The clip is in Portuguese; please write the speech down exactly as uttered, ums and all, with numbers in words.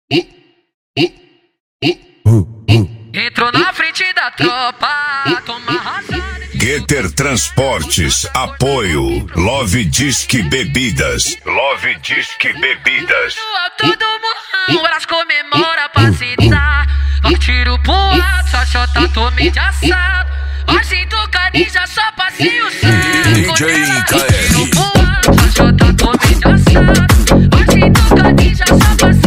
Entrou na frente da tropa, toma arrasada. Getter Transportes, apoio. Love Disque Bebidas. Love Disque Bebidas. Todo morrão, elas comemoram pra citar. Vai tiro pro alto, só chota tome de assado. Vai sem tocadinha, só passinho certo. D J K R. Tiro pro alto, só chota tome de assado. Vai sem tocadinha, só passinho.